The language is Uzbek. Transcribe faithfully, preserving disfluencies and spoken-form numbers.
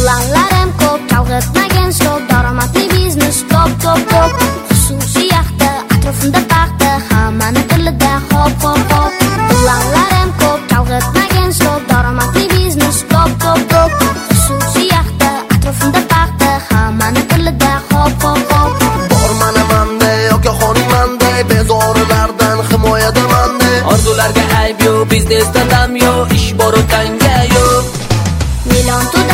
Planlarim ko'p, chalg'itmagan stop, daromadli biznes top top top. Xususiy yaxta, atrofimda paxta, hammani tilida hop hop hop. Planlarim ko'p, chalg'itmagan stop, daromadli biznes top top top. Xususiy yaxta, atrofimda paxta, hammani tilida hop hop hop. Bormanamanda yoki xonimanda, bezorilardan himoyadamanda. Orzularga ayb yo, biznesda dam yo, ish bor o'tanga yo. Million